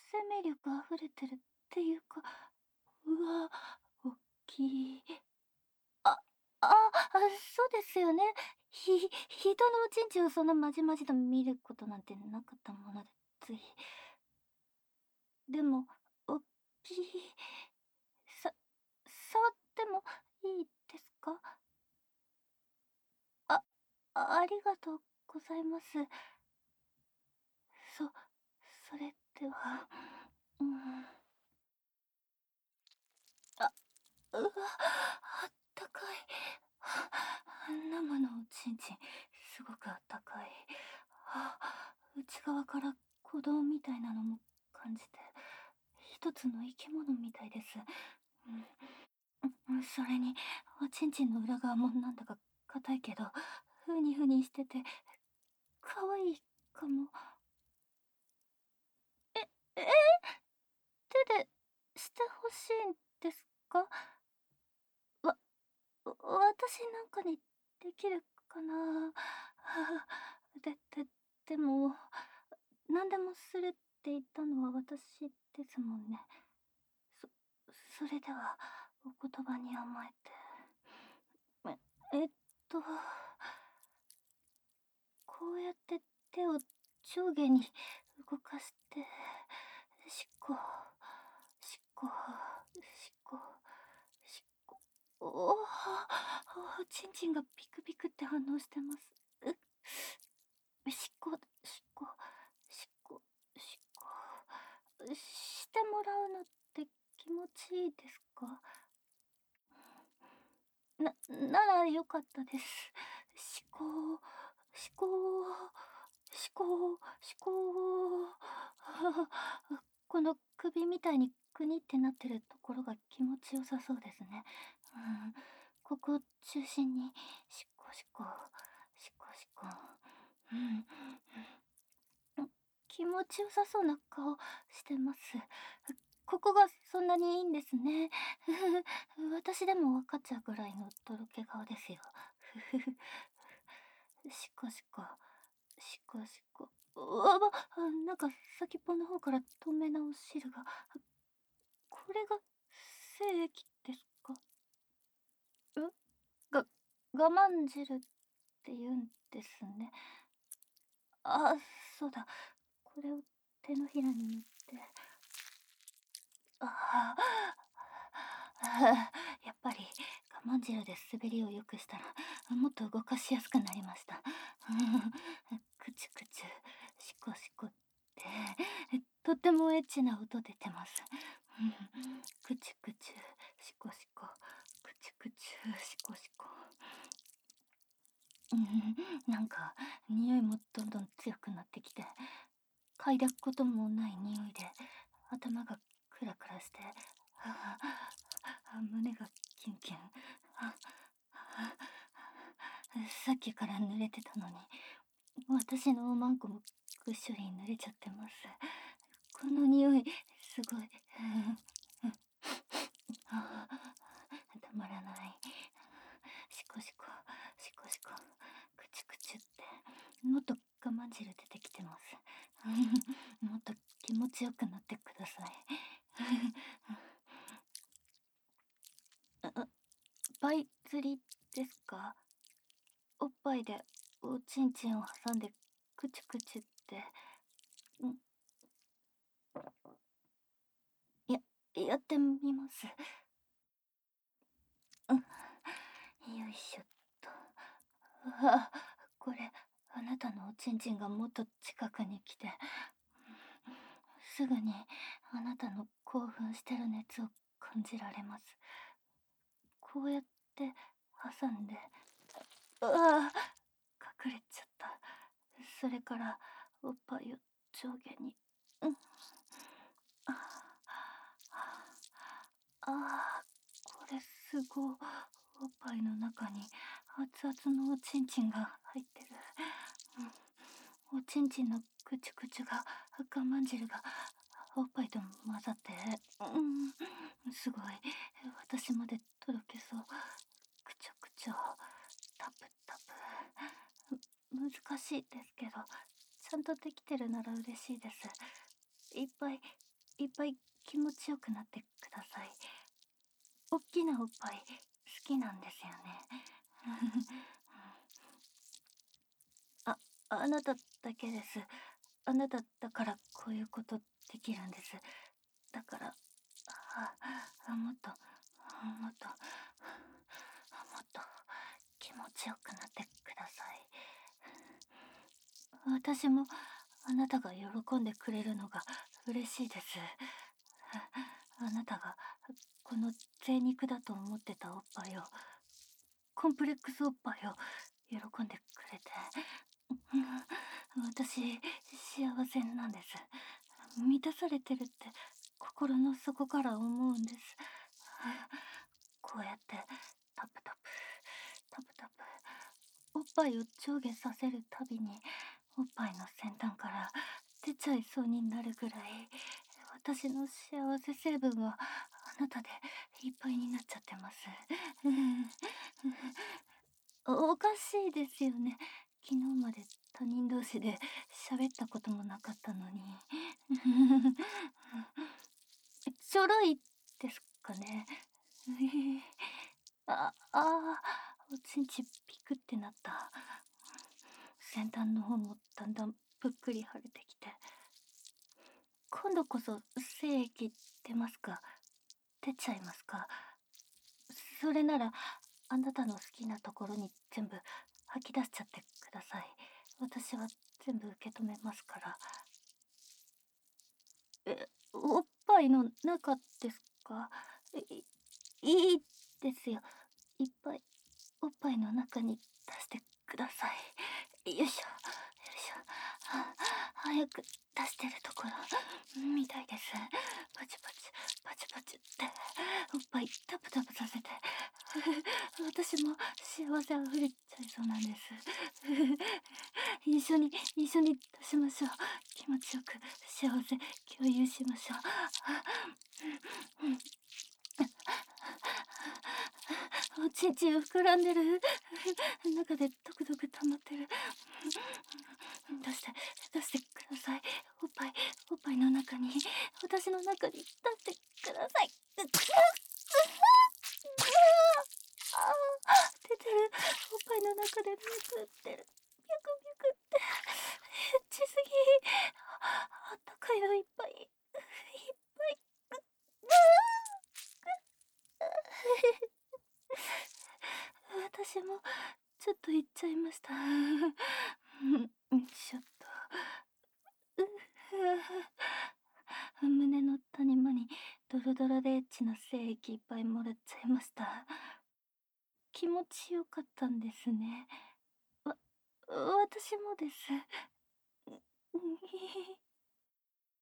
生命力溢れてるっていうか、うわ、おっきい。あ、そうですよね。人のおちんちんをそんなまじまじと見ることなんてなかったもので、つい。でも、おっきい。さ、触ってもいいですか？あ、ありがとうございます。そ、それでは、うん。あ、うわ、あったかい。生のおちんちん、すごくあったかい。内側から鼓動みたいなのも感じて、一つの生き物みたいです。それに、おちんちんの裏側もなんだか硬いけど、ふにふにしてて、可愛いかも。え、手でしてほしいんですか？わ、私なんかにできるかな。でも、何でもするって言ったのは私ですもんね。そ、それでは、お言葉に甘えて。え、えっと、こうやって手を上下に動かして、しっこ、しっこ、しっこ、しっこ、ちんちんがピクピクって反応してます。しっこ、しっこ、しっこ、しっこ、してもらうのって気持ちいいですか？ならよかったです。思考、思考、思考、思考。この首みたいにくにってなってるところが気持ちよさそうですね。うん、ここを中心に、しっこしっこ、しっこしっこ。うん、気持ちよさそうな顔してます。ここがそんなにいいんですね。私でもわかっちゃうぐらいのとろけ顔ですよ。しこしこ、しこしこ。なんか先っぽの方から透明なお汁が。これが精液ですか？が、我慢汁って言うんですね。あ、そうだ。これを手のひらに塗って。あやっぱり我慢汁で滑りを良くしたらもっと動かしやすくなりました。くちゅくちゅ、しこしこってとってもエッチな音出てます。くちゅくちゅ、しこしこ、くちゅくちゅ、しこしこ。なんか匂いもどんどん強くなってきて、嗅いだこともない匂いで頭がクラクラして、胸がキュンキュン。さっきから濡れてたのに、私のおまんこもぐっしょり濡れちゃってます。この匂い、すごい。たまらない。しこしこ、しこしこ、くちゅくちゅって、もっと我慢汁出てきてます。もっと気持ちよくなってください。パイ釣りですか？おっぱいでおちんちんを挟んでくちゅくちゅって、んや、やってみます。よいしょっと。これ、あなたのおちんちんがもっと近くに来て、すぐにあなたの興奮してる熱を感じられます。こうやって挟んで、うわ隠れちゃった。それからおっぱいを上下に。うん。これすごい。おっぱいの中に熱々のおちんちんが入ってる。おちんちんのくちゅくちゅが、我慢汁がおっぱいと混ざって、すごい。私までとろけそう。くちょくちょ、タプタプ。難しいですけど、ちゃんとできてるなら嬉しいです。いっぱいいっぱい気持ちよくなってください。おっきなおっぱい好きなんですよね。あ、あなただけです。あなただからこういうことできるんです。だから、もっと、もっと、もっと気持ちよくなってください。私もあなたが喜んでくれるのが嬉しいです。あなたがこの贅肉だと思ってたおっぱいを、コンプレックスおっぱいを喜んでくれて、私幸せなんです。満たされてるって心の底から思うんです。こうやってタプタプタプタプおっぱいを上下させるたびに、おっぱいの先端から出ちゃいそうになるぐらい、私の幸せ成分はあなたでいっぱいになっちゃってます。おかしいですよね。昨日まで他人同士で喋ったこともなかったのに。ちょろいですかね。おちんちピクってなった。先端の方もだんだんぷっくり腫れてきて。今度こそ精液出ますか？出ちゃいますか？それならあなたの好きなところに全部吐き出しちゃってください。私は全部受け止めますから。おっぱいの中ですか？いいですよ。いっぱいおっぱいの中に出してください。よいしょ、よいしょ。早く出してるところみたいです。パチパチ、パチパチって、おっぱいタプタプさせて、私も幸せあふれちゃいそうなんです。一緒に出しましょう。気持ちよく幸せ共有しましょう。おちんちん膨らんでる。中でドクドク溜まってる。出してください。おっぱいの中に、私の中に出してください。出てる。おっぱいの中でミクってる。ミクミクって。エッチすぎ。あったかいのいっぱい。いっぱい。私もちょっと言っちゃいました。ちょっと。胸の谷間にドロドロでエッチな精液いっぱいもらっちゃいました。気持ちよかったんですね。私もです。